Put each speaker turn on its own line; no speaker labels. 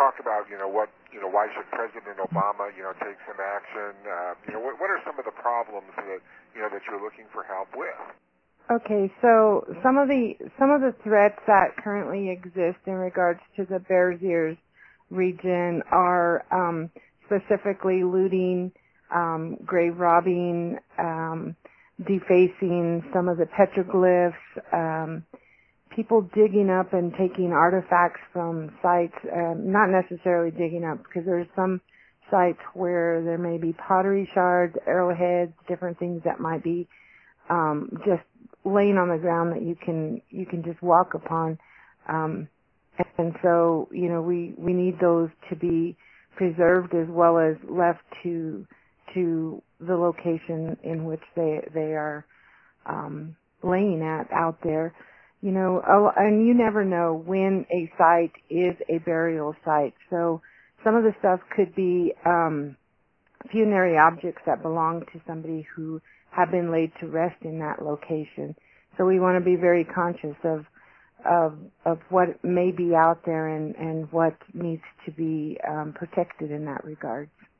talk about, why should President Obama, take some action? What are some of the problems that, that you're looking for help with?
Okay, so some of the threats that currently exist in regards to the Bears Ears region are specifically looting, grave robbing, defacing some of the petroglyphs, people digging up and taking artifacts from sites, not necessarily digging up, because there's some sites where there may be pottery shards, arrowheads, different things that might be just laying on the ground that you can just walk upon. And so, we need those to be preserved as well as left to the location in which they are laying out there. And you never know when a site is a burial site. So some of the stuff could be funerary objects that belong to somebody who have been laid to rest in that location. So we want to be very conscious of what may be out there and what needs to be protected in that regard.